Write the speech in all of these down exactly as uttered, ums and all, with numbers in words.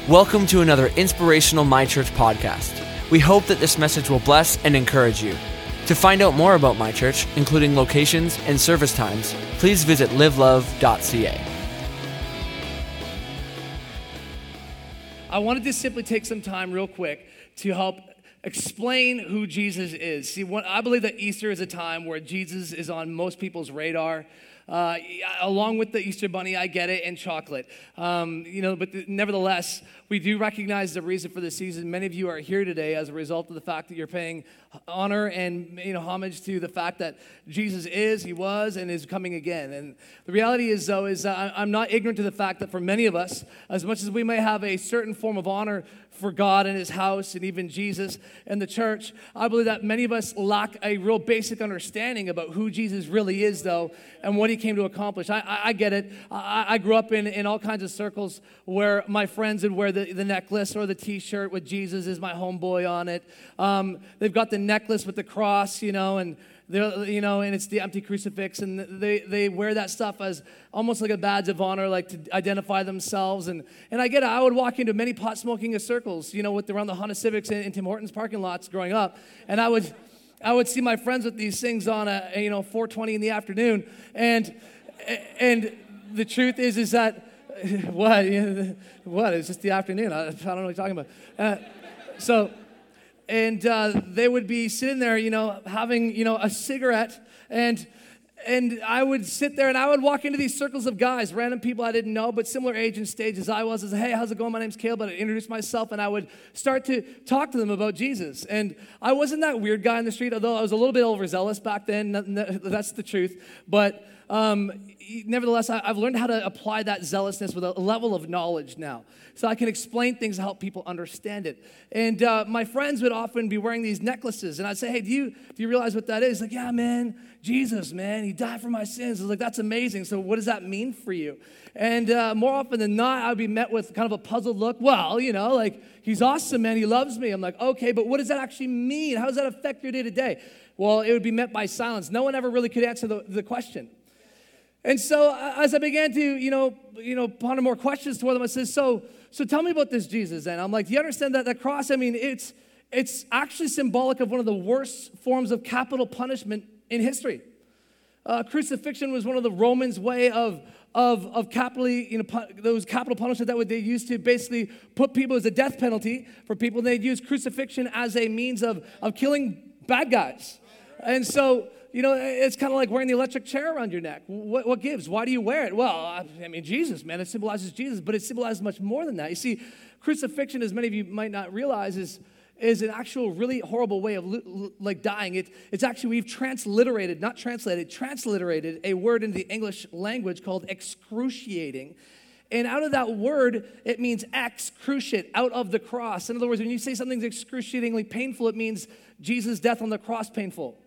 Welcome to another inspirational My Church podcast. We hope that this message will bless and encourage you. To find out more about My Church, including locations and service times, please visit live love dot c a. I wanted to simply take some time real quick to help explain who Jesus is. See, what, I believe that Easter is a time where Jesus is on most people's radar. Uh, along with the Easter Bunny, I get it, and chocolate. Um, you know, but th- nevertheless, we do recognize the reason for the season. Many of you are here today as a result of the fact that you're paying honor and, you know, homage to the fact that Jesus is, he was, and is coming again. And the reality is, though, is uh, I'm not ignorant to the fact that for many of us, as much as we may have a certain form of honor for God and his house and even Jesus and the church, I believe that many of us lack a real basic understanding about who Jesus really is, though, and what he came to accomplish. I, I, I get it. I, I grew up in, in all kinds of circles where my friends would wear the, the necklace or the T-shirt with Jesus is my homeboy on it. Um, they've got the necklace with the cross, you know, and they're, you know, and it's the empty crucifix, and they, they wear that stuff as almost like a badge of honor, like to identify themselves. And, and I get it. I would walk into many pot smoking circles, you know, with around the Honda Civics and, and Tim Hortons parking lots growing up, and I would I would see my friends with these things on a, you know, four twenty in the afternoon, and and the truth is is that what what it's just the afternoon. I, I don't know what you're talking about. Uh, so. And uh, they would be sitting there, you know, having, you know, a cigarette, and and I would sit there and I would walk into these circles of guys, random people I didn't know, but similar age and stage as I was. I said, hey, how's it going? My name's Caleb. I'd introduce myself, and I would start to talk to them about Jesus. And I wasn't that weird guy in the street, although I was a little bit overzealous back then. That's the truth. But um, nevertheless, I've learned how to apply that zealousness with a level of knowledge now, so I can explain things to help people understand it. And uh, my friends would often be wearing these necklaces, and I'd say, hey, do you do you realize what that is? Like, yeah, man, Jesus, man, he died for my sins. I was like, that's amazing. So what does that mean for you? And uh, more often than not, I'd be met with kind of a puzzled look. Well, you know, like, he's awesome, man. He loves me. I'm like, okay, but what does that actually mean? How does that affect your day-to-day? Well, it would be met by silence. No one ever really could answer the, the question. And so as I began to, you know, you know, ponder more questions toward them, I said, so, so tell me about this Jesus. And I'm like, do you understand that that cross? I mean, it's it's actually symbolic of one of the worst forms of capital punishment in history. Uh, crucifixion was one of the Romans' way of of of capitally, you know, pu- those capital punishment that would they used to basically put people as a death penalty for people. They'd use crucifixion as a means of of killing bad guys. And so, you know, it's kind of like wearing the electric chair around your neck. What, what gives? Why do you wear it? Well, I, I mean, Jesus, man, it symbolizes Jesus, but it symbolizes much more than that. You see, crucifixion, as many of you might not realize, is, is an actual really horrible way of like dying. It, it's actually, we've transliterated, not translated, transliterated a word into the English language called excruciating. And out of that word, it means excruciate, out of the cross. In other words, when you say something's excruciatingly painful, it means Jesus' death on the cross painful.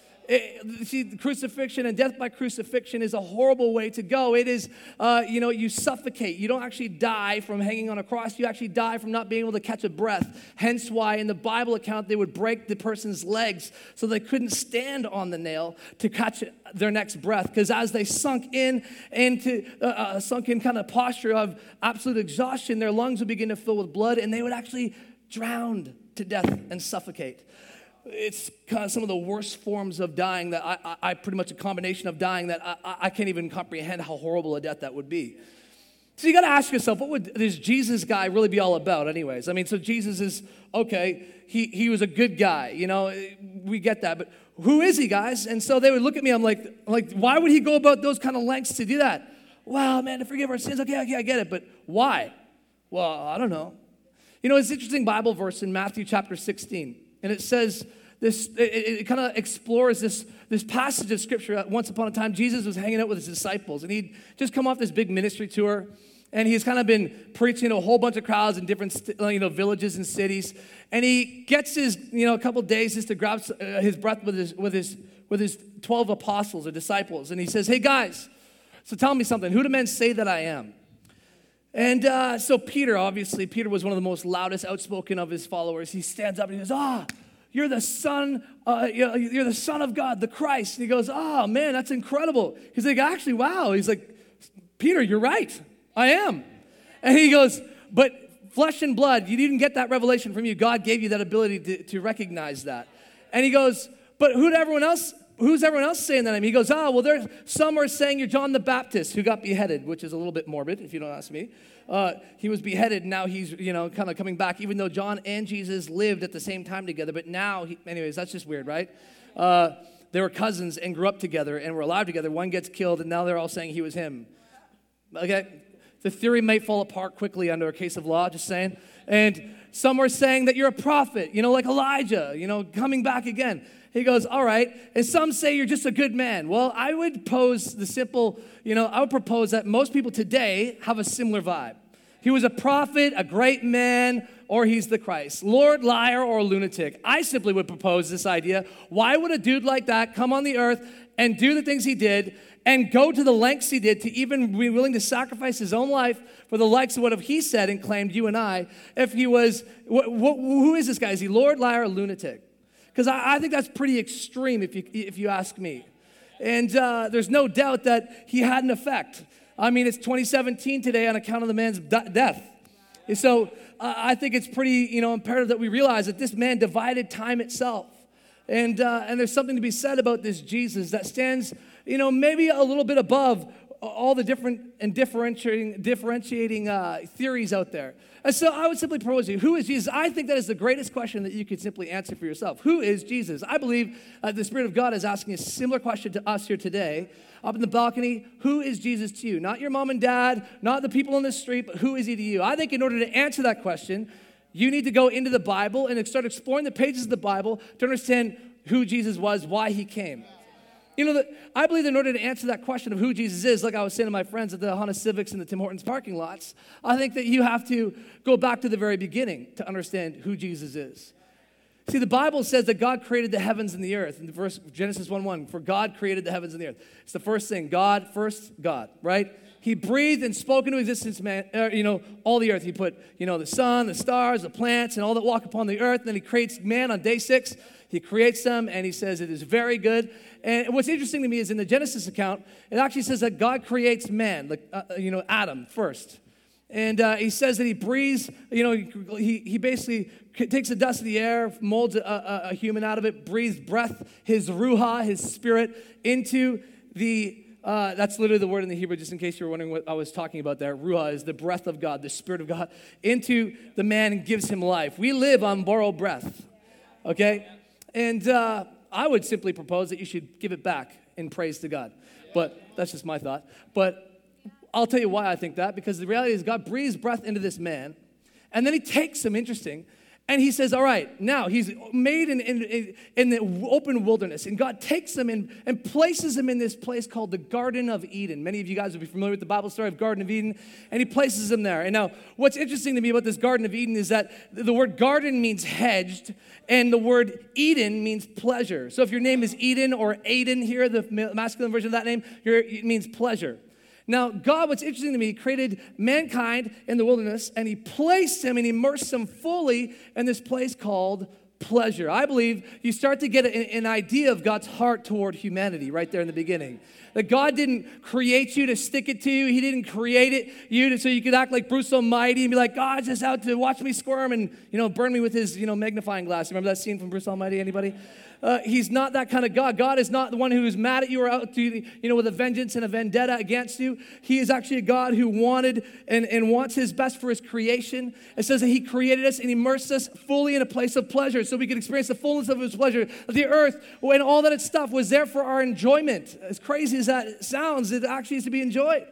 It, see, crucifixion and death by crucifixion is a horrible way to go. It is, uh, you know, you suffocate. You don't actually die from hanging on a cross. You actually die from not being able to catch a breath. Hence why in the Bible account, they would break the person's legs so they couldn't stand on the nail to catch their next breath. Because as they sunk in, into uh, uh, sunk in kind of posture of absolute exhaustion, their lungs would begin to fill with blood, and they would actually drown to death and suffocate. It's kind of some of the worst forms of dying that I, I, I pretty much a combination of dying that I, I can't even comprehend how horrible a death that would be. So you got to ask yourself, what would this Jesus guy really be all about anyways? I mean, so Jesus is, okay, he, he was a good guy, you know, we get that, but who is he, guys? And so they would look at me, I'm like, like, why would he go about those kind of lengths to do that? Well, man, to forgive our sins, okay, okay, I get it, but why? Well, I don't know. You know, it's an interesting Bible verse in Matthew chapter sixteen. And it says this, it, it kind of explores this, this passage of scripture. Once upon a time, Jesus was hanging out with his disciples, and he'd just come off this big ministry tour, and he's kind of been preaching to a whole bunch of crowds in different, you know, villages and cities. And he gets his, you know, a couple days just to grab his breath with his, with his, with his twelve apostles or disciples. And he says, hey guys, so tell me something. Who do men say that I am? And uh, so Peter, obviously, Peter was one of the most loudest, outspoken of his followers. He stands up and he goes, ah, oh, you're the son, uh, you're the son of God, the Christ. And he goes, oh, man, that's incredible. He's like, actually, wow. He's like, Peter, you're right. I am. And he goes, but flesh and blood, you didn't get that revelation from you. God gave you that ability to, to recognize that. And he goes, but who'd everyone else, who's everyone else saying that? I mean, he goes, oh, well, there's some are saying you're John the Baptist who got beheaded, which is a little bit morbid, if you don't ask me. Uh, he was beheaded, and now he's, you know, kind of coming back, even though John and Jesus lived at the same time together. But now, he, anyways, that's just weird, right? Uh, they were cousins and grew up together and were alive together. One gets killed, and now they're all saying he was him. Okay? The theory might fall apart quickly under a case of law, just saying. And some are saying that you're a prophet, you know, like Elijah, you know, coming back again. He goes, all right. And some say you're just a good man. Well, I would pose the simple, you know, I would propose that most people today have a similar vibe. He was a prophet, a great man, or he's the Christ. Lord, liar, or lunatic. I simply would propose this idea. Why would a dude like that come on the earth and do the things he did and go to the lengths he did to even be willing to sacrifice his own life for the likes of what he said and claimed, you and I, if he was, wh- wh- who is this guy? Is he Lord, liar, or lunatic? Because I, I think that's pretty extreme if you, if you ask me. And uh, there's no doubt that he had an effect. I mean, it's twenty seventeen today on account of the man's de- death. And so uh, I think it's pretty, you know, imperative that we realize that this man divided time itself. And uh, and there's something to be said about this Jesus that stands, you know, maybe a little bit above all the different and differentiating differentiating uh, theories out there. And so I would simply propose to you, who is Jesus? I think that is the greatest question that you could simply answer for yourself. Who is Jesus? I believe uh, the Spirit of God is asking a similar question to us here today. Up in the balcony, who is Jesus to you? Not your mom and dad, not the people on the street, but who is he to you? I think in order to answer that question, you need to go into the Bible and start exploring the pages of the Bible to understand who Jesus was, why he came. You know, the, I believe that in order to answer that question of who Jesus is, like I was saying to my friends at the Honda Civics and the Tim Hortons parking lots, I think that you have to go back to the very beginning to understand who Jesus is. See, the Bible says that God created the heavens and the earth. In the verse Genesis one one, for God created the heavens and the earth. It's the first thing. God, first God, right? He breathed and spoke into existence, man, uh, you know, all the earth. He put, you know, the sun, the stars, the plants, and all that walk upon the earth. And then he creates man on day six. He creates them, and he says it is very good. And what's interesting to me is in the Genesis account, it actually says that God creates man, like, uh, you know, Adam first. And uh, he says that he breathes, you know, he, he basically takes the dust of the air, molds a, a, a human out of it, breathes breath, his ruha, his spirit, into the, uh, that's literally the word in the Hebrew, just in case you were wondering what I was talking about there. Ruha is the breath of God, the Spirit of God, into the man and gives him life. We live on borrowed breath, okay? And uh, I would simply propose that you should give it back in praise to God. But that's just my thought. But I'll tell you why I think that, because the reality is God breathes breath into this man, and then he takes him, interesting, and he says, all right, now he's made in, in, in the open wilderness, and God takes him in, and places him in this place called the Garden of Eden. Many of you guys will be familiar with the Bible story of Garden of Eden, and he places him there. And now, what's interesting to me about this Garden of Eden is that the word garden means hedged, and the word Eden means pleasure. So if your name is Eden or Aiden here, the masculine version of that name, it means pleasure. Now, God, what's interesting to me, he created mankind in the wilderness, and he placed him and immersed him fully in this place called pleasure. I believe you start to get an, an idea of God's heart toward humanity right there in the beginning. That God didn't create you to stick it to you. He didn't create it you to, so you could act like Bruce Almighty and be like, God's just out to watch me squirm and, you know, burn me with his, you know, magnifying glass. Remember that scene from Bruce Almighty, anybody? Uh, he's not that kind of God. God is not the one who is mad at you or out to, you know, with a vengeance and a vendetta against you. He is actually a God who wanted and, and wants his best for his creation. It says that he created us and immersed us fully in a place of pleasure so we could experience the fullness of his pleasure. The earth and all that its stuff was there for our enjoyment. As crazy as that sounds, it actually is to be enjoyed.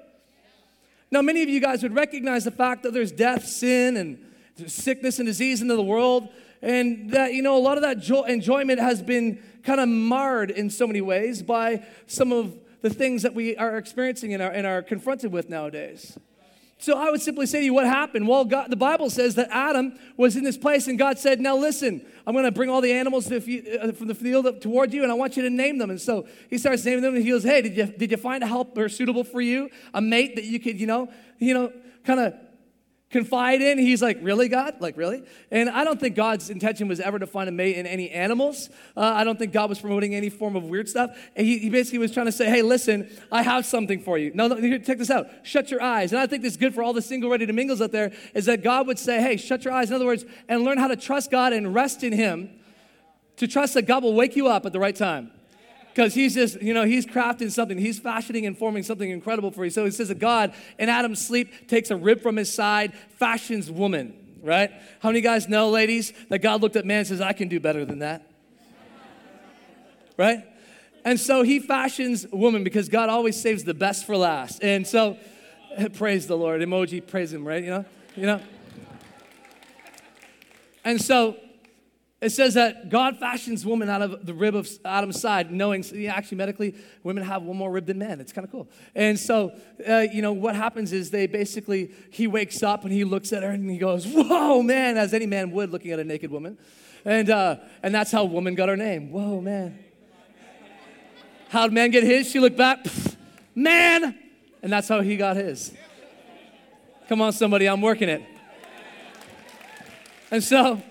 Now, many of you guys would recognize the fact that there's death, sin, and sickness and disease into the world. And that, you know, a lot of that jo- enjoyment has been kind of marred in so many ways by some of the things that we are experiencing and are, and are confronted with nowadays. So I would simply say to you, what happened? Well, God, the Bible says that Adam was in this place, and God said, now listen, I'm going to bring all the animals to the, uh, from the field up toward you, and I want you to name them. And so he starts naming them, and he goes, hey, did you, did you find a helper suitable for you, a mate that you could, you know, you know, kind of confide in. He's like, really, God? Like, really? And I don't think God's intention was ever to find a mate in any animals. Uh, I don't think God was promoting any form of weird stuff. And he, he basically was trying to say, hey, listen, I have something for you. No, no, here, check this out. Shut your eyes. And I think this is good for all the single ready to mingles out there, is that God would say, hey, shut your eyes. In other words, and learn how to trust God and rest in him, to trust that God will wake you up at the right time. Because he's just, you know, he's crafting something. He's fashioning and forming something incredible for you. So he says that God, in Adam's sleep, takes a rib from his side, fashions woman, right? How many of you guys know, ladies, that God looked at man and says, I can do better than that? Right? And so he fashions woman because God always saves the best for last. And so, praise the Lord. Emoji, praise him, right? You know? You know? And so, it says that God fashions woman out of the rib of Adam's side, knowing, actually medically, women have one more rib than men. It's kind of cool. And so, uh, you know, what happens is they basically, he wakes up and he looks at her and he goes, whoa, man, as any man would looking at a naked woman. And uh, and that's how woman got her name. Whoa, man. How'd man get his? She looked back, man. And that's how he got his. Come on, somebody, I'm working it. And so,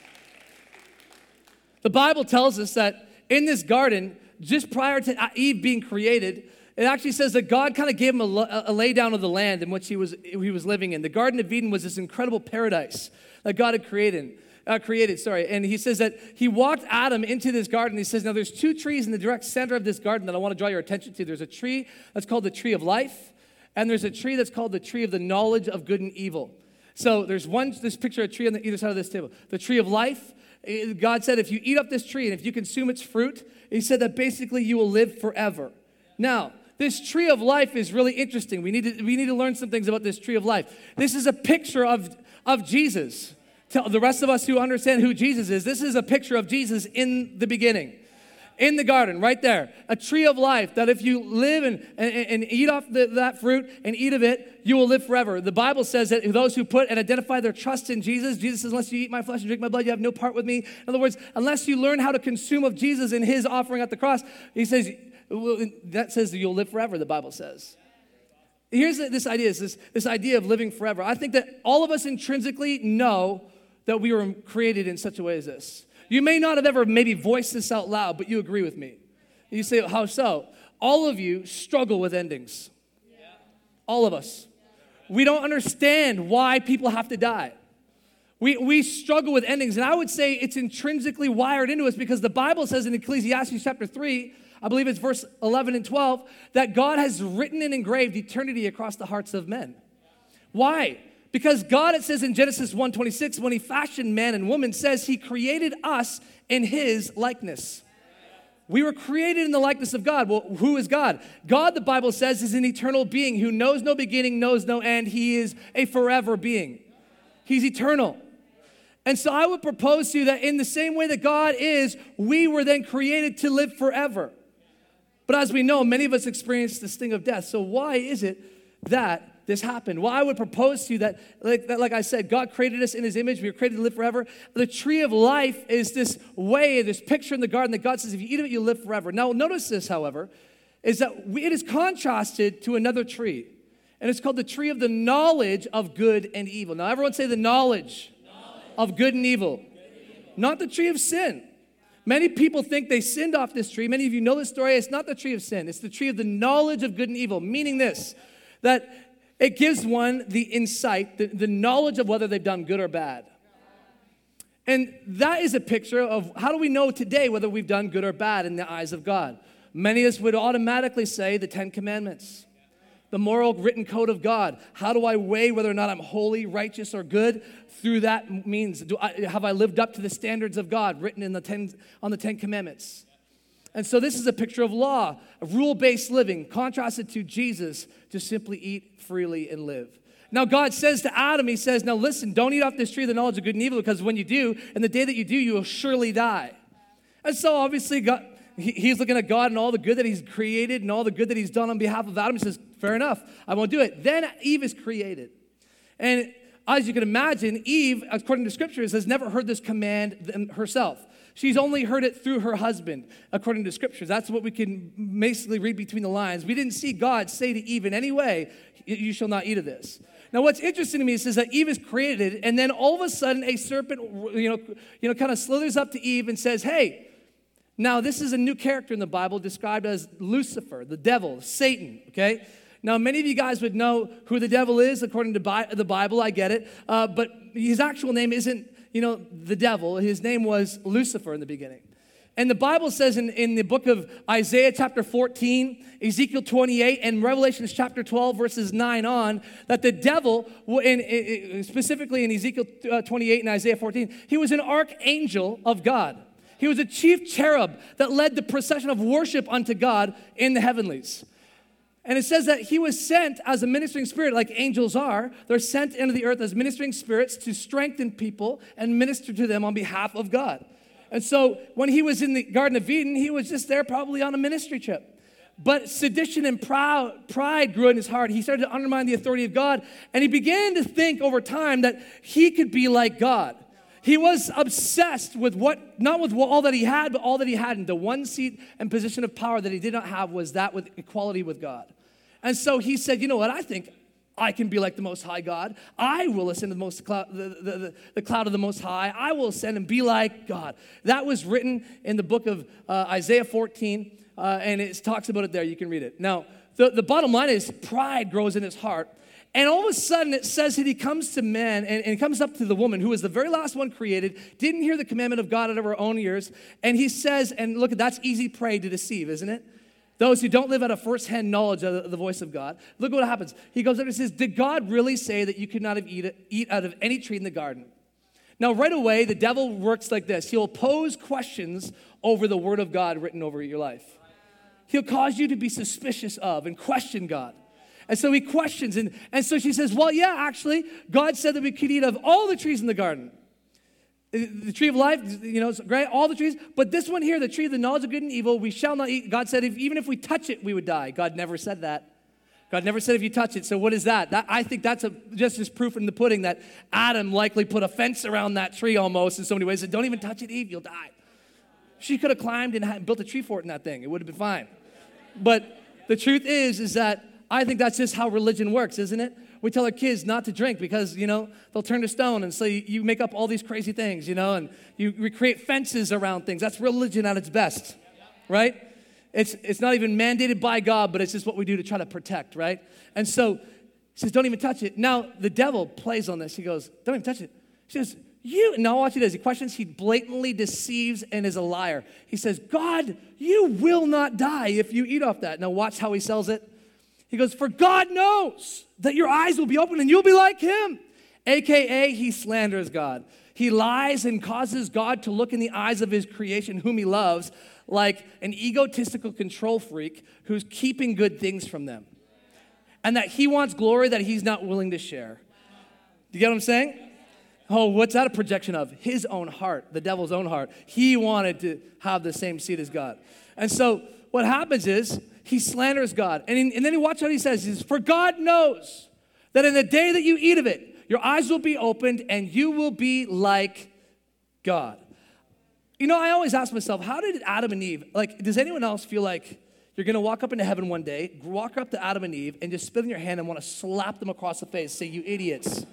the Bible tells us that in this garden, just prior to Eve being created, it actually says that God kind of gave him a, a lay down of the land in which he was he was living in. The Garden of Eden was this incredible paradise that God had created. Uh, created, sorry. And he says that he walked Adam into this garden. He says, now there's two trees in the direct center of this garden that I want to draw your attention to. There's a tree that's called the tree of life, and there's a tree that's called the tree of the knowledge of good and evil. So there's one, this picture of a tree on the either side of this table. The tree of life. God said, if you eat up this tree and if you consume its fruit, he said that basically you will live forever. Now, this tree of life is really interesting. We need to, we need to learn some things about this tree of life. This is a picture of, of Jesus. Tell the rest of us who understand who Jesus is, this is a picture of Jesus in the beginning. In the garden, right there, a tree of life that if you live and, and, and eat off the, that fruit and eat of it, you will live forever. The Bible says that those who put and identify their trust in Jesus, Jesus says, unless you eat my flesh and drink my blood, you have no part with me. In other words, unless you learn how to consume of Jesus and his offering at the cross, he says, that says that you'll live forever, the Bible says. Here's this idea, is this, this idea of living forever. I think that all of us intrinsically know that we were created in such a way as this. You may not have ever maybe voiced this out loud, but you agree with me. You say, how so? All of you struggle with endings. All of us. We don't understand why people have to die. We, we struggle with endings, and I would say it's intrinsically wired into us because the Bible says in Ecclesiastes chapter three, I believe it's verse eleven and twelve, that God has written and engraved eternity across the hearts of men. Why? Because God, it says in Genesis one twenty-six, when he fashioned man and woman, says he created us in his likeness. We were created in the likeness of God. Well, who is God? God, the Bible says, is an eternal being who knows no beginning, knows no end. He is a forever being. He's eternal. And so I would propose to you that in the same way that God is, we were then created to live forever. But as we know, many of us experience the sting of death. So why is it that this happened? Well, I would propose to you that like, that, like I said, God created us in his image. We were created to live forever. The tree of life is this way, this picture in the garden that God says, if you eat of it, you live forever. Now, notice this, however, is that we, it is contrasted to another tree. And it's called the tree of the knowledge of good and evil. Now, everyone say the knowledge, knowledge. of good and evil. Good and evil. Not the tree of sin. Many people think they sinned off this tree. Many of you know this story. It's not the tree of sin. It's the tree of the knowledge of good and evil, meaning this, that it gives one the insight, the, the knowledge of whether they've done good or bad. And that is a picture of how do we know today whether we've done good or bad in the eyes of God? Many of us would automatically say the Ten Commandments, the moral written code of God. How do I weigh whether or not I'm holy, righteous, or good? Through that means, do I, have I lived up to the standards of God written in the ten, on the Ten Commandments? And so this is a picture of law, of rule-based living, contrasted to Jesus, to simply eat freely and live. Now God says to Adam, he says, now listen, don't eat off this tree of the knowledge of good and evil, because when you do, and the day that you do, you will surely die. And so obviously God, he, he's looking at God and all the good that he's created and all the good that he's done on behalf of Adam. He says, fair enough, I won't do it. Then Eve is created. And as you can imagine, Eve, according to scriptures, has never heard this command herself. She's only heard it through her husband, according to scriptures. That's what we can basically read between the lines. We didn't see God say to Eve in any way, you shall not eat of this. Now, what's interesting to me is that Eve is created, and then all of a sudden a serpent, you know, you know, kind of slithers up to Eve and says, hey, now this is a new character in the Bible described as Lucifer, the devil, Satan, okay? Now, many of you guys would know who the devil is according to Bi- the Bible, I get it, uh, but his actual name isn't, you know, the devil. His name was Lucifer in the beginning. And the Bible says in, in the book of Isaiah chapter fourteen, Ezekiel twenty-eight, and Revelation chapter twelve, verses nine on, that the devil, in, in, specifically in Ezekiel twenty-eight and Isaiah fourteen, he was an archangel of God. He was a chief cherub that led the procession of worship unto God in the heavenlies. And it says that he was sent as a ministering spirit, like angels are. They're sent into the earth as ministering spirits to strengthen people and minister to them on behalf of God. And so when he was in the Garden of Eden, he was just there probably on a ministry trip. But sedition and proud, pride grew in his heart. He started to undermine the authority of God. And he began to think over time that he could be like God. He was obsessed with what, not with all that he had, but all that he hadn't. The one seat and position of power that he did not have was that with equality with God. And so he said, you know what, I think I can be like the Most High God. I will ascend to the, most cloud, the, the, the, the cloud of the Most High. I will ascend and be like God. That was written in the book of uh, Isaiah fourteen, uh, and it talks about it there. You can read it. Now, the, the bottom line is pride grows in his heart. And all of a sudden, it says that he comes to man and, and comes up to the woman who was the very last one created, didn't hear the commandment of God out of her own ears. And he says, and look, that's easy prey to deceive, isn't it? Those who don't live out of firsthand knowledge of the, the voice of God. Look what happens. He goes up and says, did God really say that you could not have eat, eat out of any tree in the garden? Now, right away, the devil works like this. He'll pose questions over the word of God written over your life. He'll cause you to be suspicious of and question God. And so he questions, and, and so she says, well, yeah, actually, God said that we could eat of all the trees in the garden. The tree of life, you know, it's great, all the trees. But this one here, the tree of the knowledge of good and evil, we shall not eat. God said, if, even if we touch it, we would die. God never said that. God never said if you touch it. So what is that? that I think that's a, just as proof in the pudding that Adam likely put a fence around that tree almost in so many ways. Said, don't even touch it, Eve, you'll die. She could have climbed and had, built a tree fort in that thing. It would have been fine. But the truth is, is that I think that's just how religion works, isn't it? We tell our kids not to drink because, you know, they'll turn to stone. And so you, you make up all these crazy things, you know, and you recreate fences around things. That's religion at its best, right? It's it's not even mandated by God, but it's just what we do to try to protect, right? And so he says, don't even touch it. Now, the devil plays on this. He goes, don't even touch it. She says, you, no, watch what he does. He questions, he blatantly deceives and is a liar. He says, God, you will not die if you eat off that. Now, watch how he sells it. He goes, for God knows that your eyes will be open and you'll be like him. A K A he slanders God. He lies and causes God to look in the eyes of his creation, whom he loves, like an egotistical control freak who's keeping good things from them. And that he wants glory that he's not willing to share. Do you get what I'm saying? Oh, what's that a projection of? His own heart, the devil's own heart. He wanted to have the same seed as God. And so what happens is, he slanders God. And, in, and then he watch what he says. He says, for God knows that in the day that you eat of it, your eyes will be opened and you will be like God. You know, I always ask myself, how did Adam and Eve, like, does anyone else feel like you're going to walk up into heaven one day, walk up to Adam and Eve, and just spit in your hand and want to slap them across the face, say, you idiots.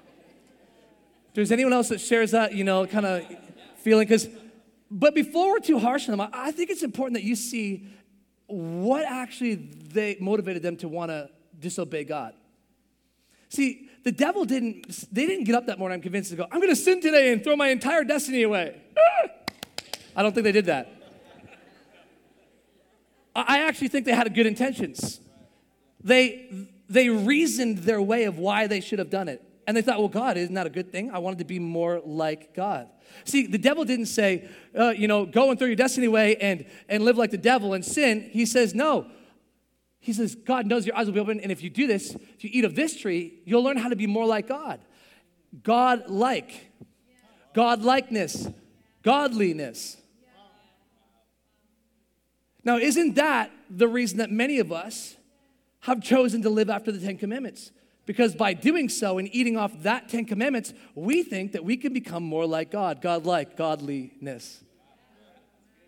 There's anyone else that shares that, you know, kind of feeling? Because, but before we're too harsh on them, I think it's important that you see what actually they motivated them to want to disobey God. See, the devil didn't, they didn't get up that morning, I'm convinced, to go, I'm going to sin today and throw my entire destiny away. I don't think they did that. I actually think they had good intentions. They, they reasoned their way of why they should have done it. And they thought, well, God, isn't that a good thing? I wanted to be more like God. See, the devil didn't say, uh, you know, go and throw your destiny away and, and live like the devil and sin. He says, no. He says, God knows your eyes will be open, and if you do this, if you eat of this tree, you'll learn how to be more like God. God-like. God-likeness. Godliness. Now, isn't that the reason that many of us have chosen to live after the Ten Commandments? Because by doing so and eating off that Ten Commandments, we think that we can become more like God, God-like, godliness.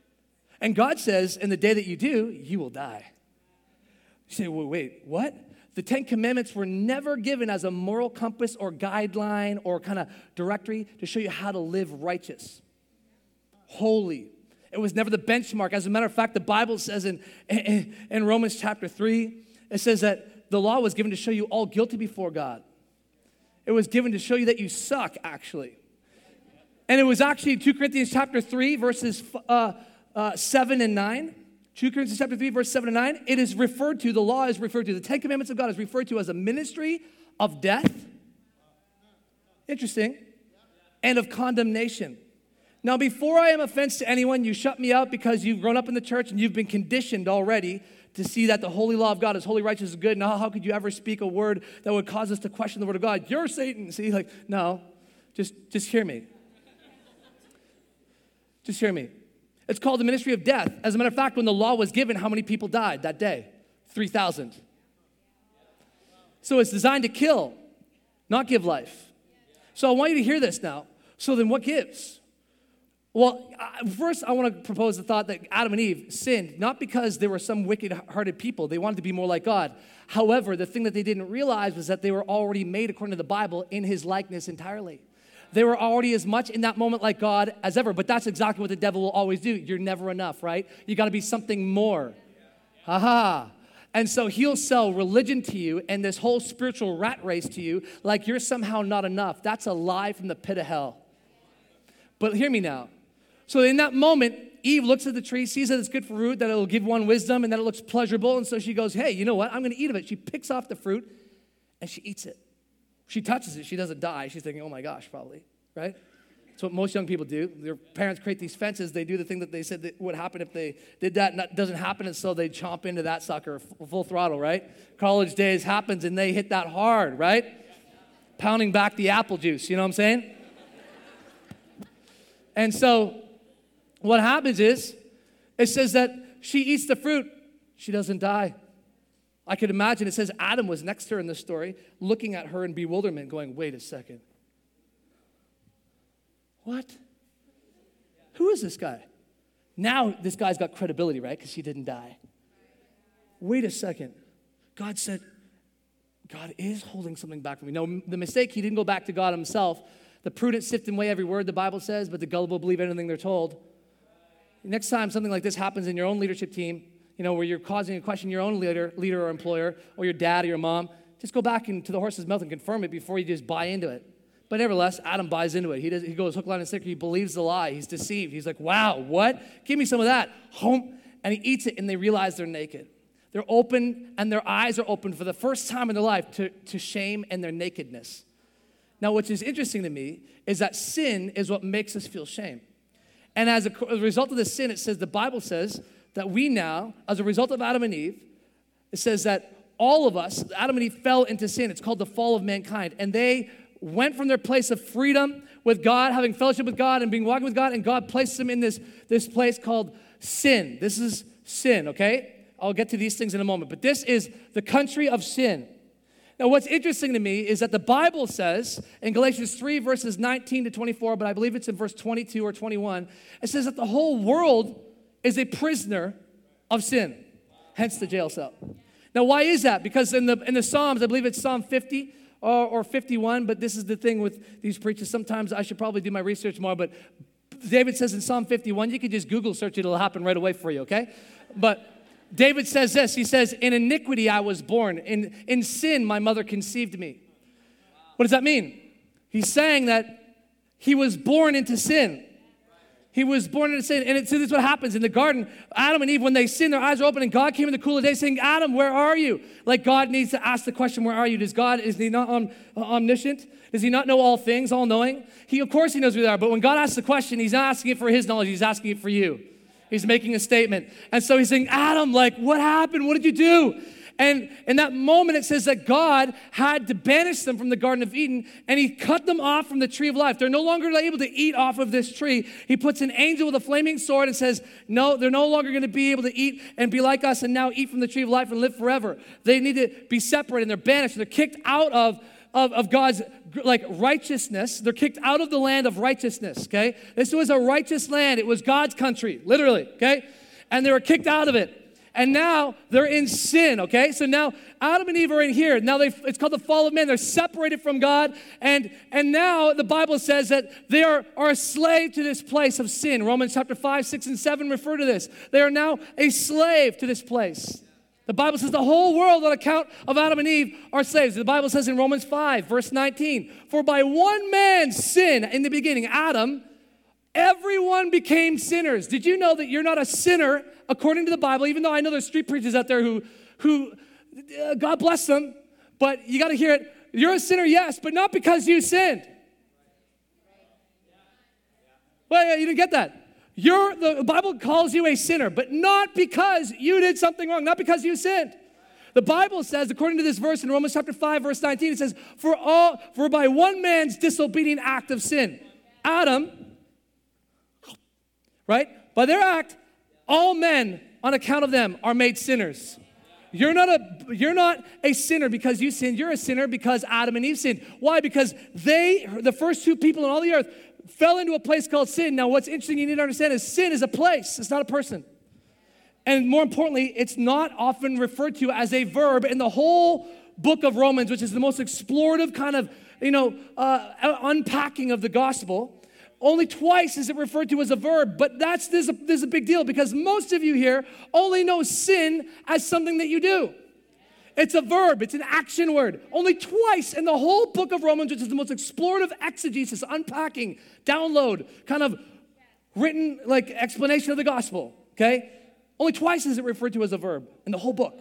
And God says, in the day that you do, you will die. You say, well, wait, what? The Ten Commandments were never given as a moral compass or guideline or kind of directory to show you how to live righteous, holy. It was never the benchmark. As a matter of fact, the Bible says in, in, in Romans chapter three, it says that the law was given to show you all guilty before God. It was given to show you that you suck, actually. And it was actually two Corinthians chapter three, verses uh, uh, seven and nine. two Corinthians chapter three, verse seven and nine, it is referred to, the law is referred to, the Ten Commandments of God is referred to as a ministry of death. Interesting. And of condemnation. Now, before I am offense to anyone, you shut me out because you've grown up in the church and you've been conditioned already to see that the holy law of God is holy, righteous, and good. Now, how could you ever speak a word that would cause us to question the word of God? You're Satan. See, like, no, just, just hear me. Just hear me. It's called the ministry of death. As a matter of fact, when the law was given, how many people died that day? three thousand. So it's designed to kill, not give life. So I want you to hear this now. So then what gives? Well, first I want to propose the thought that Adam and Eve sinned, not because they were some wicked-hearted people. They wanted to be more like God. However, the thing that they didn't realize was that they were already made, according to the Bible, in his likeness entirely. They were already as much in that moment like God as ever. But that's exactly what the devil will always do. You're never enough, right? You got to be something more. Ha ha. And so he'll sell religion to you and this whole spiritual rat race to you like you're somehow not enough. That's a lie from the pit of hell. But hear me now. So in that moment, Eve looks at the tree, sees that it's good for fruit, that it'll give one wisdom, and that it looks pleasurable. And so she goes, hey, you know what? I'm going to eat of it. She picks off the fruit, and she eats it. She touches it. She doesn't die. She's thinking, oh, my gosh, probably, right? That's what most young people do. Their parents create these fences. They do the thing that they said that would happen if they did that, and that doesn't happen, and so they chomp into that sucker full throttle, right? College days happens, and they hit that hard, right? Pounding back the apple juice, you know what I'm saying? And so what happens is, it says that she eats the fruit. She doesn't die. I could imagine, it says Adam was next to her in this story, looking at her in bewilderment, going, wait a second. What? Who is this guy? Now this guy's got credibility, right? Because she didn't die. Wait a second. God said, God is holding something back from me. No, the mistake, he didn't go back to God himself. The prudent sift and weigh every word, the Bible says, but the gullible believe anything they're told. Next time something like this happens in your own leadership team, you know, where you're causing a question your own leader, leader or employer, or your dad or your mom, just go back into the horse's mouth and confirm it before you just buy into it. But nevertheless, Adam buys into it. He does. He goes hook, line, and sinker. He believes the lie. He's deceived. He's like, wow, what? Give me some of that. Home. And he eats it, and they realize they're naked. They're open, and their eyes are open for the first time in their life to, to shame and their nakedness. Now, which is interesting to me is that sin is what makes us feel shame. And as a, as a result of this sin, it says, the Bible says that we now, as a result of Adam and Eve, it says that all of us, Adam and Eve fell into sin. It's called the fall of mankind. And they went from their place of freedom with God, having fellowship with God and being walking with God, and God placed them in this, this place called sin. This is sin, okay? I'll get to these things in a moment. But this is the country of sin. Now, what's interesting to me is that the Bible says in Galatians three, verses nineteen to twenty-four, but I believe it's in verse twenty-two or twenty-one, it says that the whole world is a prisoner of sin, hence the jail cell. Now, why is that? Because in the in the Psalms, I believe it's Psalm fifty or, or fifty-one, but this is the thing with these preachers. Sometimes I should probably do my research more, but David says in Psalm fifty-one, you can just Google search it, it'll happen right away for you, okay? But David says this, he says, in iniquity I was born, in, in sin my mother conceived me. What does that mean? He's saying that he was born into sin. He was born into sin. And it, so this is what happens in the garden. Adam and Eve, when they sin, their eyes are open, and God came in the cool of the day saying, Adam, where are you? Like God needs to ask the question, where are you? Does God, is he not om, omniscient? Does he not know all things, all knowing? He, of course he knows where they are, but when God asks the question, he's not asking it for his knowledge, he's asking it for you. He's making a statement. And so he's saying, Adam, like, what happened? What did you do? And in that moment, it says that God had to banish them from the Garden of Eden, and he cut them off from the tree of life. They're no longer able to eat off of this tree. He puts an angel with a flaming sword and says, no, they're no longer going to be able to eat and be like us and now eat from the tree of life and live forever. They need to be separated, and they're banished. They're kicked out of Of, of God's, like, righteousness. They're kicked out of the land of righteousness, okay? This was a righteous land. It was God's country, literally, okay? And they were kicked out of it. And now they're in sin, okay? So now Adam and Eve are in here. Now they it's called the fall of man. They're separated from God. And, and now the Bible says that they are, are a slave to this place of sin. Romans chapter five, six, and seven refer to this. They are now a slave to this place. The Bible says the whole world on account of Adam and Eve are slaves. The Bible says in Romans five, verse nineteen, for by one man's sin in the beginning, Adam, everyone became sinners. Did you know that you're not a sinner according to the Bible, even though I know there's street preachers out there who, who uh, God bless them, but you got to hear it. You're a sinner, yes, but not because you sinned. Well, you didn't get that. You're, the Bible calls you a sinner, but not because you did something wrong, not because you sinned. The Bible says, according to this verse in Romans chapter five, verse nineteen, it says, for all, for by one man's disobedient act of sin, Adam, right? By their act, all men, on account of them, are made sinners. You're not a you're not a sinner because you sinned. You're a sinner because Adam and Eve sinned. Why? Because they, the first two people on all the earth, fell into a place called sin. Now, what's interesting you need to understand is sin is a place. It's not a person. And more importantly, it's not often referred to as a verb in the whole book of Romans, which is the most explorative kind of, you know, uh, unpacking of the gospel. Only twice is it referred to as a verb, but that's this is, a, this is a big deal because most of you here only know sin as something that you do. It's a verb. It's an action word. Only twice in the whole book of Romans, which is the most explorative exegesis, unpacking, download, kind of written like explanation of the gospel, okay? Only twice is it referred to as a verb in the whole book.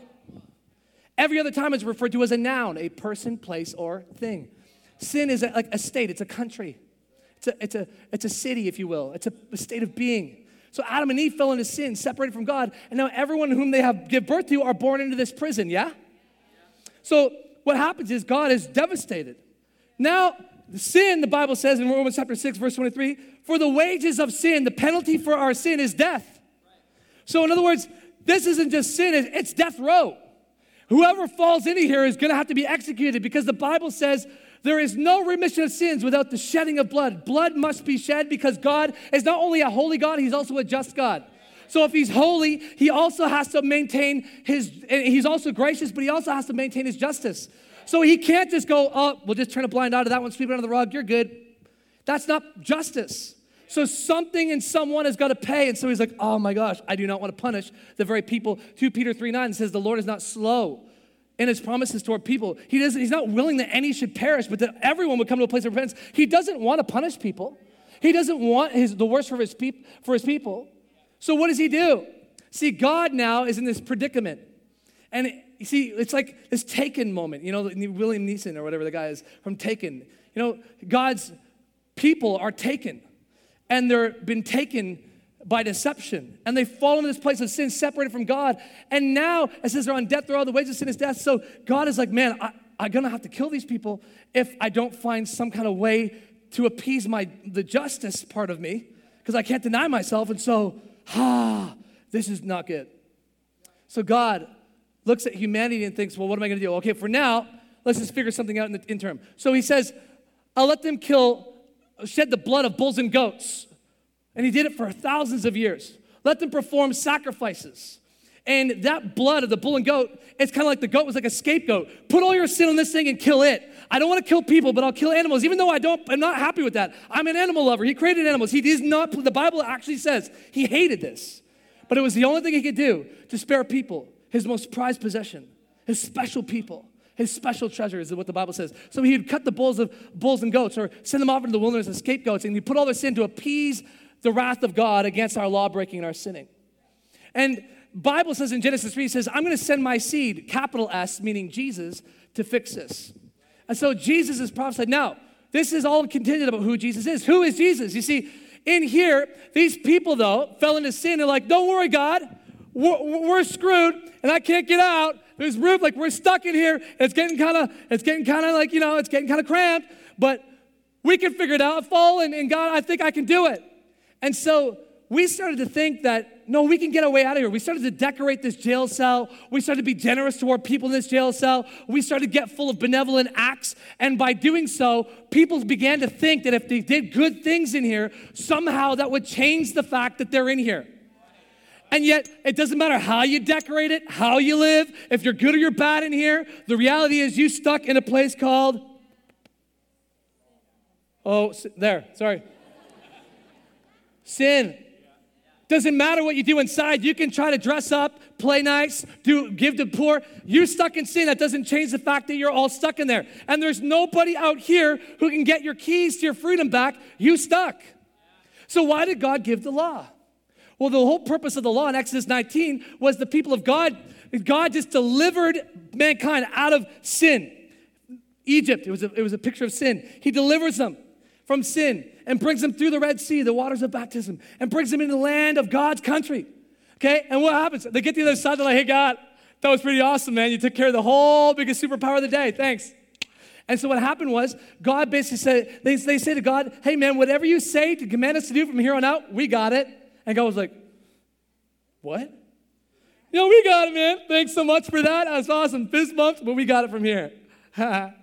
Every other time it's referred to as a noun, a person, place, or thing. Sin is a, like a state. It's a country. It's a, it's, a, it's a city, if you will. It's a, a state of being. So Adam and Eve fell into sin, separated from God, and now everyone whom they have give birth to are born into this prison, yeah? So what happens is God is devastated. Now, sin, the Bible says in Romans chapter six, verse twenty-three, for the wages of sin, the penalty for our sin is death. So in other words, this isn't just sin, it's death row. Whoever falls into here is going to have to be executed because the Bible says there is no remission of sins without the shedding of blood. Blood must be shed because God is not only a holy God, he's also a just God. So if he's holy, he also has to maintain his, he's also gracious, but he also has to maintain his justice. So he can't just go, oh, we'll just turn a blind eye to that one, sweep it under the rug, you're good. That's not justice. So something in someone has got to pay. And so he's like, oh my gosh, I do not want to punish the very people. Second Peter three nine says the Lord is not slow in his promises toward people. He doesn't, he's not willing that any should perish, but that everyone would come to a place of repentance. He doesn't want to punish people. He doesn't want his, the worst for his, peop, for his people. So what does he do? See, God now is in this predicament. And it, you see, it's like this Taken moment. You know, William Neeson or whatever the guy is from Taken. You know, God's people are taken. And they've been taken by deception. And they fall into this place of sin, separated from God. And now, it says they're on death row, the wages of sin is death. So God is like, man, I, I'm going to have to kill these people if I don't find some kind of way to appease my the justice part of me. Because I can't deny myself. And so, ah, this is not good. So God looks at humanity and thinks, well, what am I going to do? Okay, for now, let's just figure something out in the interim. So he says, I'll let them kill, shed the blood of bulls and goats. And he did it for thousands of years. Let them perform sacrifices. And that blood of the bull and goat, it's kind of like the goat was like a scapegoat. Put all your sin on this thing and kill it. I don't want to kill people, but I'll kill animals, even though I don't, I'm not happy with that. I'm an animal lover. He created animals. He is not, the Bible actually says he hated this. But it was the only thing he could do to spare people, his most prized possession, his special people. His special treasures is what the Bible says. So he'd cut the bulls of bulls and goats or send them off into the wilderness as scapegoats, and he'd put all their sin to appease the wrath of God against our law breaking and our sinning. And Bible says in Genesis three, it says, I'm going to send my seed, capital S, meaning Jesus, to fix this. And so Jesus is prophesied. Now, this is all contingent about who Jesus is. Who is Jesus? You see, in here, these people, though, fell into sin. They're like, don't worry, God. We're, we're screwed, and I can't get out. There's room, like we're stuck in here. It's getting kind of, it's getting kind of like, you know, it's getting kind of cramped, but we can figure it out. Fall, and, and God, I think I can do it. And so we started to think that, no, we can get our way out of here. We started to decorate this jail cell. We started to be generous toward people in this jail cell. We started to get full of benevolent acts. And by doing so, people began to think that if they did good things in here, somehow that would change the fact that they're in here. And yet, it doesn't matter how you decorate it, how you live, if you're good or you're bad in here, the reality is you stuck in a place called, oh, there, sorry. Sin. Doesn't matter what you do inside. You can try to dress up, play nice, do give to poor. You're stuck in sin. That doesn't change the fact that you're all stuck in there. And there's nobody out here who can get your keys to your freedom back. You stuck. So why did God give the law? Well, the whole purpose of the law in Exodus nineteen was the people of God, God just delivered mankind out of sin. Egypt, it was a, it was a picture of sin. He delivers them from sin and brings them through the Red Sea, the waters of baptism, and brings them into the land of God's country. Okay, and what happens? They get to the other side, they're like, hey, God, that was pretty awesome, man. You took care of the whole biggest superpower of the day. Thanks. And so what happened was, God basically said, they, they say to God, hey, man, whatever you say to command us to do from here on out, we got it. And God was like, what? You know, we got it, man. Thanks so much for that. That was awesome. Fist bumps, but we got it from here. That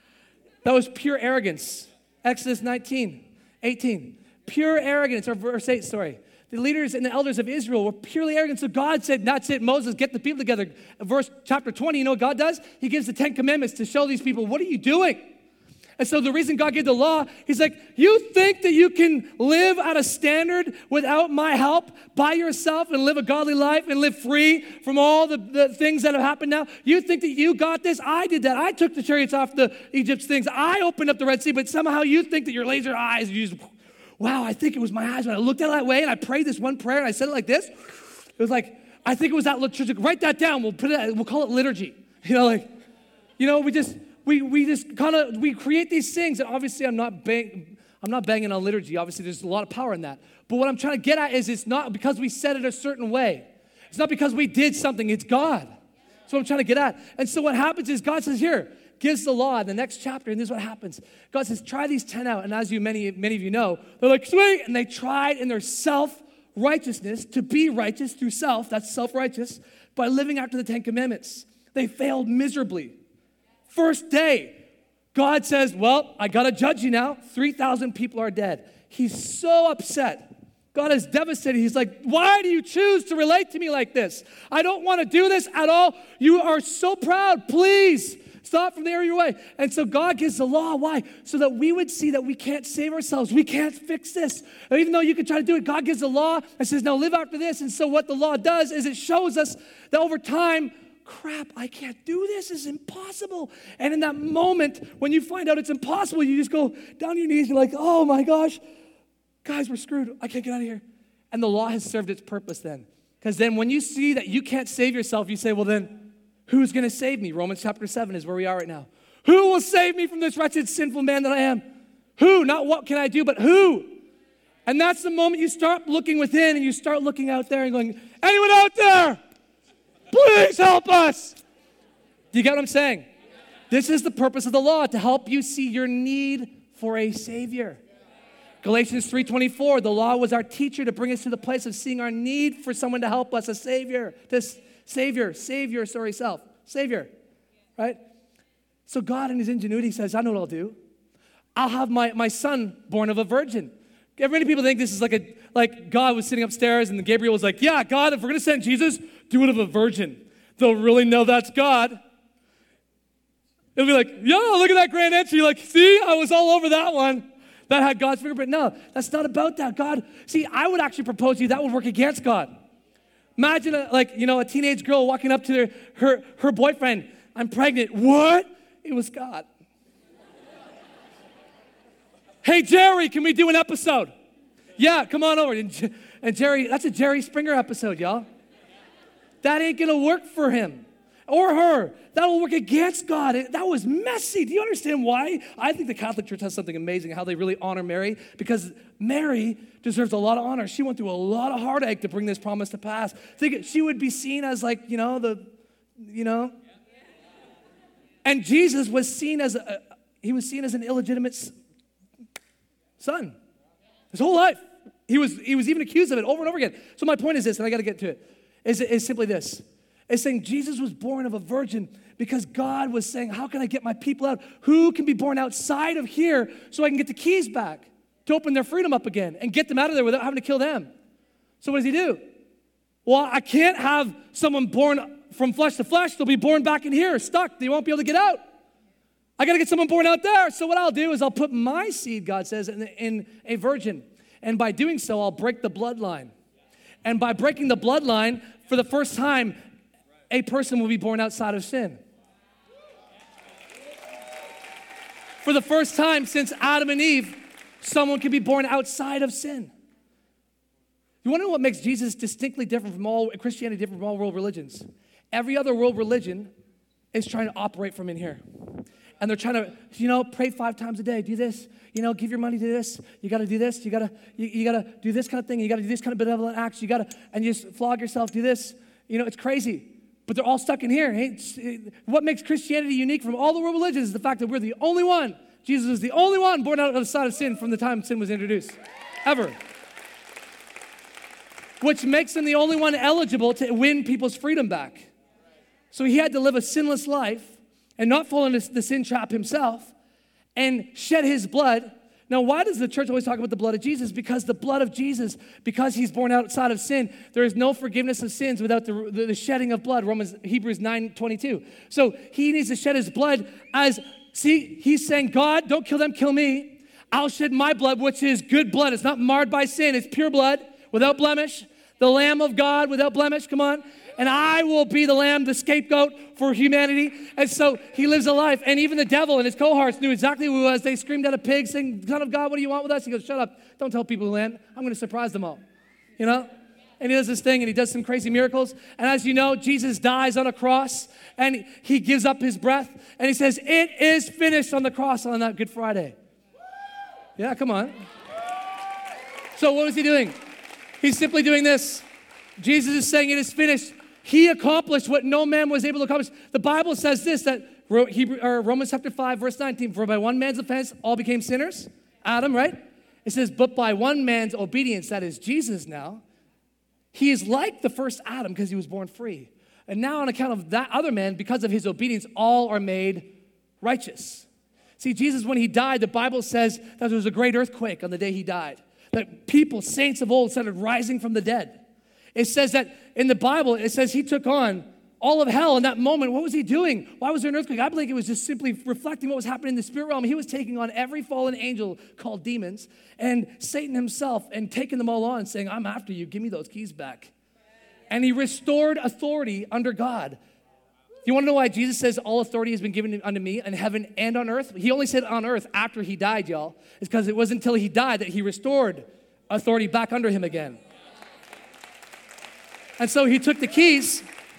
was pure arrogance. Exodus nineteen, eighteen. Pure arrogance, or verse eight, sorry. The leaders and the elders of Israel were purely arrogant. So God said, that's it, Moses, get the people together. Verse chapter twenty, you know what God does? He gives the Ten Commandments to show these people, what are you doing? And so the reason God gave the law, he's like, you think that you can live at a standard without my help by yourself and live a godly life and live free from all the, the things that have happened now? You think that you got this? I did that. I took the chariots off the Egypt's things. I opened up the Red Sea, but somehow you think that your laser eyes, you just, wow, I think it was my eyes when I looked at it that way and I prayed this one prayer and I said it like this. It was like, I think it was that liturgy. Write that down. We'll put it, we'll call it liturgy. You know, like, you know, we just, We we just kind of, we create these things, and obviously I'm not bang, I'm not banging on liturgy. Obviously there's a lot of power in that. But what I'm trying to get at is it's not because we said it a certain way. It's not because we did something. It's God. That's what I'm trying to get at. And so what happens is God says, here, gives the law in the next chapter, and this is what happens. God says, try these ten out. And as you many, many of you know, they're like, sweet. And they tried in their self-righteousness to be righteous through self, that's self-righteous, by living after the Ten Commandments. They failed miserably. First day, God says, well, I got to judge you now. three thousand people are dead. He's so upset. God is devastated. He's like, why do you choose to relate to me like this? I don't want to do this at all. You are so proud. Please stop from the area of your way. And so God gives the law. Why? So that we would see that we can't save ourselves. We can't fix this. And even though you can try to do it, God gives the law and says, now live after this. And so what the law does is it shows us that over time, crap, I can't do this. It's impossible. And in that moment, when you find out it's impossible, you just go down on your knees. You're like, oh my gosh, guys, we're screwed. I can't get out of here. And the law has served its purpose then. Because then when you see that you can't save yourself, you say, well then, who's going to save me? Romans chapter seven is where we are right now. Who will save me from this wretched, sinful man that I am? Who? Not what can I do, but who? And that's the moment you start looking within and you start looking out there and going, anyone out there? Please help us. Do you get what I'm saying? This is the purpose of the law, to help you see your need for a Savior. Galatians three twenty-four, the law was our teacher to bring us to the place of seeing our need for someone to help us, a Savior. This Savior, Savior, sorry, self, Savior, right? So God in his ingenuity says, I know what I'll do. I'll have my, my son born of a virgin. Many people think this is like a like God was sitting upstairs and Gabriel was like, yeah, God, if we're going to send Jesus, do it of a virgin. They'll really know that's God. It'll be like, yeah, look at that grand entry. Like, see, I was all over that one. That had God's fingerprint. No, that's not about that. God, see, I would actually propose to you that would work against God. Imagine, a, like, you know, a teenage girl walking up to their, her, her boyfriend. I'm pregnant. What? It was God. Hey, Jerry, can we do an episode? Yeah, come on over. And, and Jerry, that's a Jerry Springer episode, y'all. That ain't going to work for him or her. That will work against God. It, that was messy. Do you understand why? I think the Catholic Church has something amazing, how they really honor Mary, because Mary deserves a lot of honor. She went through a lot of heartache to bring this promise to pass. Think she would be seen as like, you know, the, you know. And Jesus was seen as, a, he was seen as an illegitimate son. His whole life. He was, he was even accused of it over and over again. So my point is this, and I got to get to it, is, is simply this. It's saying Jesus was born of a virgin because God was saying, how can I get my people out? Who can be born outside of here so I can get the keys back to open their freedom up again and get them out of there without having to kill them? So what does he do? Well, I can't have someone born from flesh to flesh. They'll be born back in here, stuck. They won't be able to get out. I got to get someone born out there. So what I'll do is I'll put my seed, God says, in, in a virgin. And by doing so, I'll break the bloodline. And by breaking the bloodline, for the first time, a person will be born outside of sin. For the first time since Adam and Eve, someone can be born outside of sin. You want to know what makes Jesus distinctly different from all, Christianity different from all world religions? Every other world religion is trying to operate from in here. And they're trying to, you know, pray five times a day, do this, you know, give your money to this, you got to do this, you got to you, you got to do this kind of thing, you got to do this kind of benevolent acts, you got to, and you just flog yourself, do this. You know, it's crazy. But they're all stuck in here. Hey, what makes Christianity unique from all the world religions is the fact that we're the only one. Jesus is the only one born out of the side of sin from the time sin was introduced, ever. Which makes him the only one eligible to win people's freedom back. So he had to live a sinless life and not fall into the sin trap himself and shed his blood. Now, why does the church always talk about the blood of Jesus? Because the blood of Jesus, because he's born outside of sin, there is no forgiveness of sins without the, the, the shedding of blood, Romans, Hebrews nine twenty-two. So he needs to shed his blood as, see, he's saying, God, don't kill them, kill me. I'll shed my blood, which is good blood. It's not marred by sin. It's pure blood without blemish. The Lamb of God without blemish, come on. And I will be the lamb, the scapegoat for humanity. And so he lives a life. And even the devil and his cohorts knew exactly who he was. They screamed at a pig, saying, Son of God, what do you want with us? He goes, shut up. Don't tell people who land. I'm going to surprise them all. You know? And he does this thing, and he does some crazy miracles. And as you know, Jesus dies on a cross, and he gives up his breath. And he says, it is finished on the cross on that Good Friday. Yeah, come on. So what was he doing? He's simply doing this. Jesus is saying it is finished. He accomplished what no man was able to accomplish. The Bible says this, that Hebrew, or Romans chapter five, verse nineteen, for by one man's offense, all became sinners. Adam, right? It says, but by one man's obedience, that is Jesus now, he is like the first Adam because he was born free. And now on account of that other man, because of his obedience, all are made righteous. See, Jesus, when he died, the Bible says that there was a great earthquake on the day he died. That people, saints of old, started rising from the dead. It says that in the Bible, it says he took on all of hell in that moment. What was he doing? Why was there an earthquake? I believe it was just simply reflecting what was happening in the spirit realm. He was taking on every fallen angel called demons and Satan himself and taking them all on and saying, I'm after you. Give me those keys back. And he restored authority under God. You want to know why Jesus says all authority has been given unto me in heaven and on earth? He only said on earth after he died, y'all. It's because it wasn't until he died that he restored authority back under him again. And so he took the keys,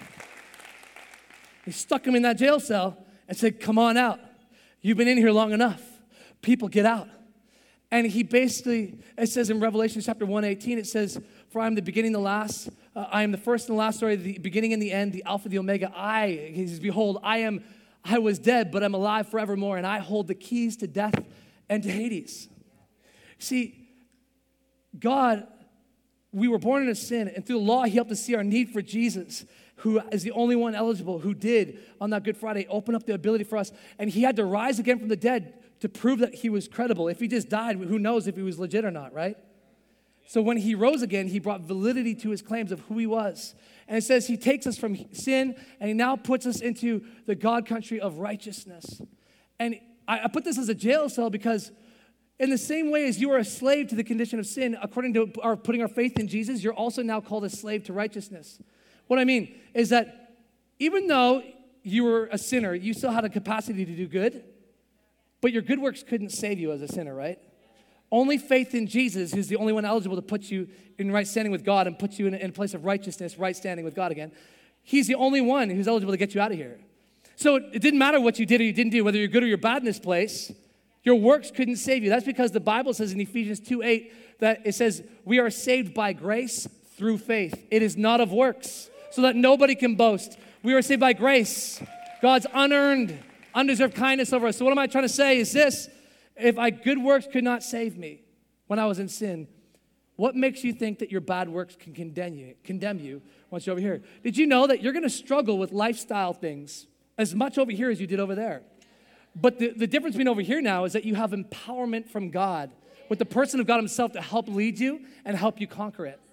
he stuck them in that jail cell and said, come on out. You've been in here long enough. People, get out. And he basically, it says in Revelation chapter one eighteen, it says, for I am the beginning and the last. Uh, I am the first and the last, sorry, the beginning and the end, the Alpha, the Omega. I, he says, behold, I am, I was dead, but I'm alive forevermore, and I hold the keys to death and to Hades. See, God, we were born into sin, and through the law, he helped us see our need for Jesus, who is the only one eligible, who did, on that Good Friday, open up the ability for us. And he had to rise again from the dead to prove that he was credible. If he just died, who knows if he was legit or not, right? So when he rose again, he brought validity to his claims of who he was. And it says he takes us from sin, and he now puts us into the God country of righteousness. And I, I put this as a jail cell because in the same way as you are a slave to the condition of sin, according to our putting our faith in Jesus, you're also now called a slave to righteousness. What I mean is that even though you were a sinner, you still had a capacity to do good, but your good works couldn't save you as a sinner, right? Only faith in Jesus, who's the only one eligible to put you in right standing with God and put you in a, in a place of righteousness, right standing with God again. He's the only one who's eligible to get you out of here. So it, it didn't matter what you did or you didn't do, whether you're good or you're bad in this place. Your works couldn't save you. That's because the Bible says in Ephesians two eight that it says, we are saved by grace through faith. It is not of works, so that nobody can boast. We are saved by grace, God's unearned, undeserved kindness over us. So what am I trying to say is this: if my good works could not save me when I was in sin, what makes you think that your bad works can condemn you, condemn you once you're over here? Did you know that you're going to struggle with lifestyle things as much over here as you did over there? But the, the difference between over here now is that you have empowerment from God with the person of God himself to help lead you and help you conquer it.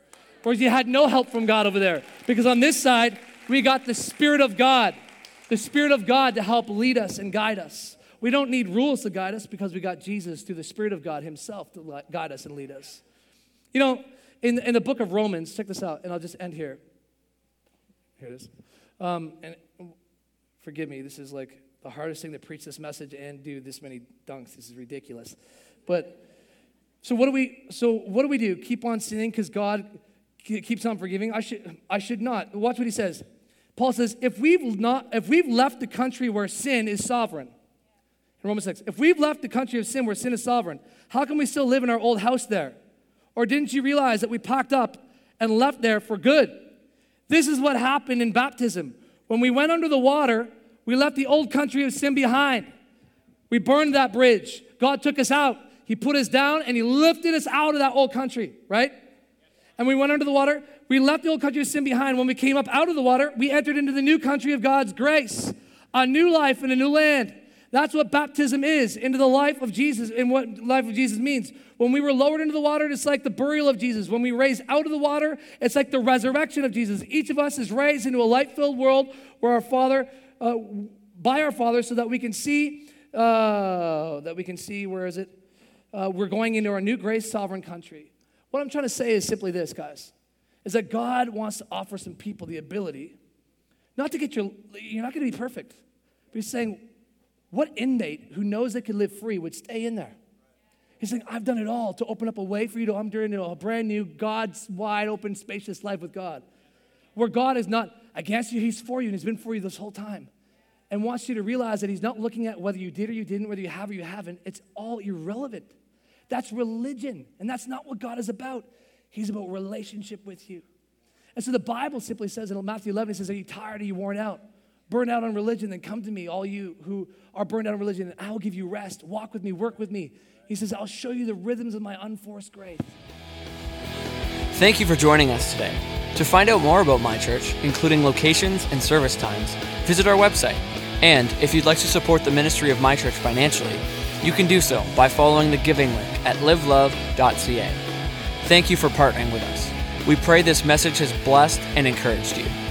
Or you had no help from God over there? Because on this side, we got the Spirit of God. The Spirit of God to help lead us and guide us. We don't need rules to guide us because we got Jesus through the Spirit of God himself to guide us and lead us. You know, in, in the book of Romans, check this out, and I'll just end here. Here it is. Um, and forgive me, this is like the hardest thing to preach this message and do this many dunks. This is ridiculous. But so what do we? So what do we do? Keep on sinning because God keeps on forgiving? I should. I should not. Watch what he says. Paul says, if we've not, if we've left the country where sin is sovereign, in Romans six, if we've left the country of sin where sin is sovereign, how can we still live in our old house there? Or didn't you realize that we packed up and left there for good? This is what happened in baptism. When we went under the water, we left the old country of sin behind. We burned that bridge. God took us out. He put us down and he lifted us out of that old country, right? And we went under the water. We left the old country of sin behind. When we came up out of the water, we entered into the new country of God's grace, a new life in a new land. That's what baptism is, into the life of Jesus, and what life of Jesus means. When we were lowered into the water, it's like the burial of Jesus. When we raised out of the water, it's like the resurrection of Jesus. Each of us is raised into a light-filled world where our Father, uh, by our Father, so that we can see, uh, that we can see, where is it? Uh, we're going into our new grace sovereign country. What I'm trying to say is simply this, guys, is that God wants to offer some people the ability, not to get your, you're not going to be perfect, but he's saying, what inmate who knows they can live free would stay in there? He's saying, I've done it all to open up a way for you to enter into a brand new, God's wide open, spacious life with God, where God is not against you, he's for you, and he's been for you this whole time, and wants you to realize that he's not looking at whether you did or you didn't, whether you have or you haven't. It's all irrelevant. That's religion, and that's not what God is about. He's about relationship with you. And so the Bible simply says in Matthew eleven, it says, are you tired? Are you worn out? Burned out on religion? Then come to me, all you who are burned out on religion, and I will give you rest. Walk with me, work with me. He says, I'll show you the rhythms of my unforced grace. Thank you for joining us today. To find out more about My Church, including locations and service times, visit our website. And if you'd like to support the ministry of My Church financially, you can do so by following the giving link at live love dot c a. Thank you for partnering with us. We pray this message has blessed and encouraged you.